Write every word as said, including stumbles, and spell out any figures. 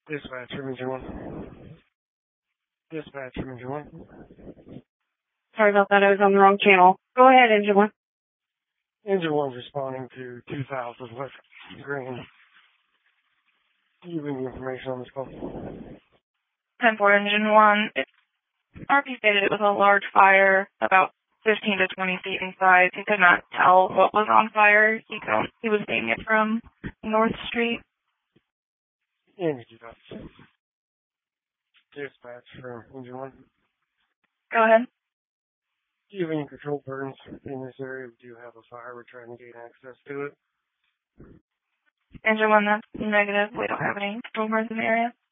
Dispatch from Engine one. Dispatch from Engine one. Sorry about that, I was on the wrong channel. Go ahead, Engine one. Engine one's responding to two thousand West Green. Do you have any information on this call? ten four Engine one. R P stated it was a large fire, about fifteen to twenty feet in size. He could not tell what was on fire. He, could, he was seeing it from North Street. Energy Dispatch. Dispatch from Engine one. Go ahead. Do you have any control burns in this area? We do have a fire. We're trying to gain access to it. Engine one, that's negative. We don't have any control burns in the area.